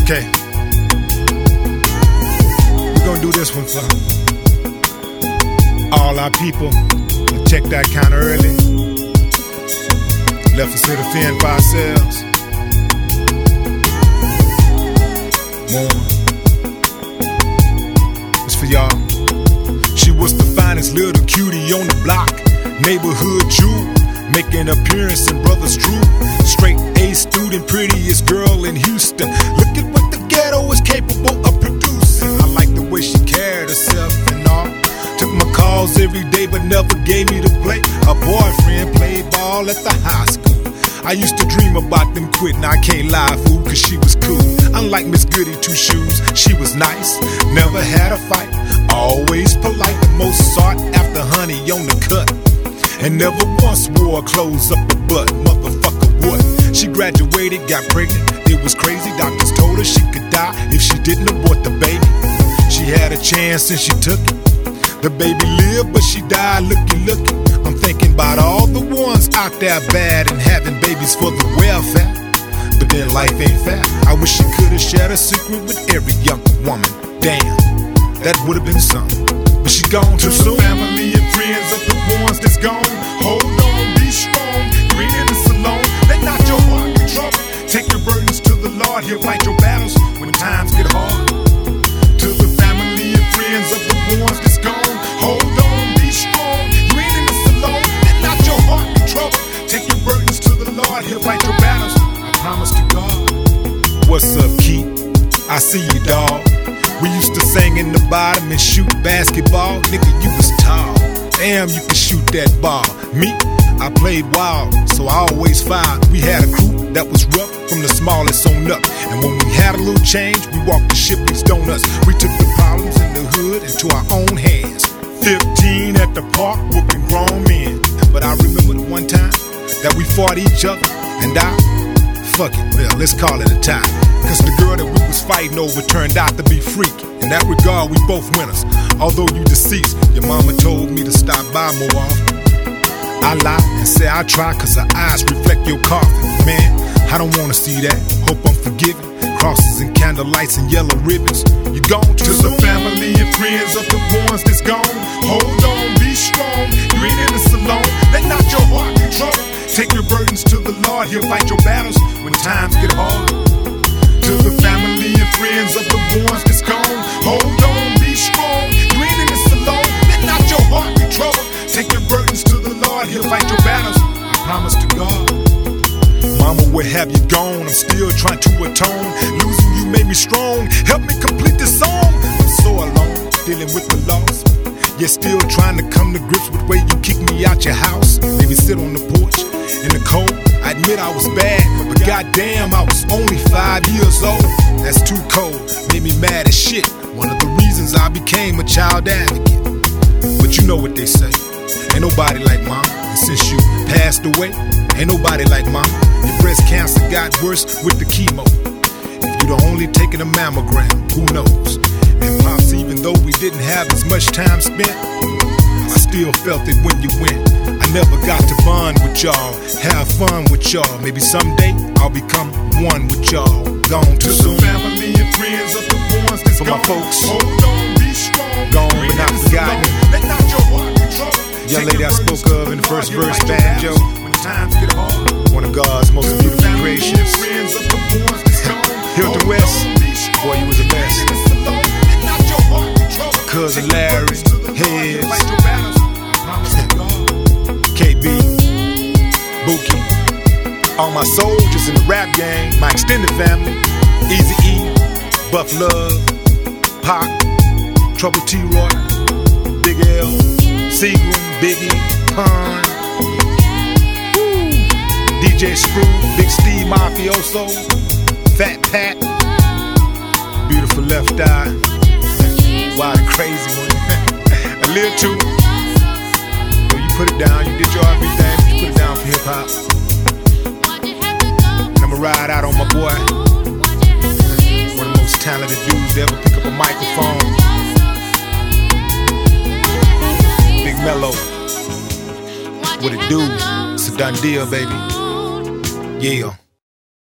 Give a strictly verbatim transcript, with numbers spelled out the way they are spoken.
Okay. We're gonna do this one for all our people that checked out kinda early. Left us here to fend for ourselves. More. It's for y'all. She was the finest little cutie on the block. Neighborhood jewel, making appearance in Brothers True. Straight A student, prettiest girl in Houston. Look at what the ghetto is capable of producing. I like the way she carried herself and all. Took my calls every day but never gave me to play. Her boyfriend played ball at the high school. I used to dream about them quitting, I can't lie, fool, cause she was cool. Unlike Miss Goody Two Shoes, she was nice, never had a fight. Always polite, the most sought after honey on the cut. And never once wore clothes up her butt, motherfucker what? She graduated, got pregnant, it was crazy. Doctors told her she could die if she didn't abort the baby. She had a chance and she took it. The baby lived but she died looky looky. I'm thinking about all the ones out there bad and having babies for the welfare. But then life ain't fair. I wish she could've shared a secret with every young woman. Damn, that would've been something. But she gone too soon. The family and friends of the ones that's gone. Hold on, be strong. You ain't in this alone. Let not your heart be troubled. Take your burdens to the Lord. He'll fight your battles when times get hard. To the family and friends of the ones that's gone. Hold on, be strong. You ain't in this alone. Let not your heart be troubled. Take your burdens to the Lord. He'll fight your battles. I promise to God. What's up, Keith? I see you, dawg. We used to sing in the bottom and shoot basketball. Nigga, you was tall. Damn, you could shoot that ball. Me, I played wild, so I always fired. We had a crew that was rough from the smallest on up. And when we had a little change, we walked to Shipley's Donuts. We took the problems in the hood into our own hands. Fifteen at the park, whooping grown men. But I remember the one time that we fought each other, and I, fuck it, well, let's call it a tie. Cause the girl that we was fighting over turned out to be freaky. In that regard, we both winners. Although you deceased, your mama told me to stop by more often. I lie and say I try cause her eyes reflect your coffin. Man, I don't wanna see that. Hope I'm forgiven. Crosses and candlelights and yellow ribbons. You gone too To soon. the family and friends of the ones that's gone. Hold on, be strong. You ain't in this alone. Let not your heart be troubled. Take your burdens to the Lord. He'll fight your battles when times get hard. To the family and friends of the ones that's gone. Hold on, be strong. You ain't in this alone. Let not your heart be troubled. Take your burdens to the Lord. He'll fight your battles. I promise to God. Mama, where have you gone? I'm still trying to atone. Losing you made me strong. Help me complete this song. I'm so alone, dealing with the loss. Yet still trying to come to grips with where you kick me out your house. Maybe sit on the porch in the cold. I admit I was bad, but goddamn, I was only five years old. That's too cold, made me mad as shit. One of the reasons I became a child advocate. But you know what they say, ain't nobody like mom. And since you passed away, ain't nobody like mom. Your breast cancer got worse with the chemo. If you'd only taken a mammogram, who knows? And pops, even though we didn't have as much time spent, I still felt it when you went. I never got to bond with y'all, have fun with y'all. Maybe someday I'll become one with y'all. Gone too To soon. the family and friends of the ones that's For my gone. folks. Hold on, be strong. Gone You ain't but not in this forgotten. alone. Let not your heart be troubled. Young Take lady your I burdens spoke to of in the Lord. first He'll verse, fight your banjo. battles when times get hard. One of God's most To the beautiful family and creations. friends of the ones that's gone. Hilton Hold West. on, be strong. Boy, you was the best. You ain't in this alone. Let not your heart be troubled. Cousin Take your Larry, burdens to the Lord. He'll Heads. fight your battles. I promise to God. K B, Bookie, all my soldiers in the rap game, my extended family, Easy E, Buff Love, Pac, Trouble T-Roy, Big L, Seagram, Biggie, Pun, D J Screw, Big Steve Mafioso, Fat Pat, Beautiful Left Eye, Wild and Crazy One, a little too. You put it down, you did your R and B thing, but you put it down for hip hop. And I'ma ride out on my boy, one of the most talented dudes to ever pick up a microphone. Big Mello, what it do? It's a done deal, baby. Yeah.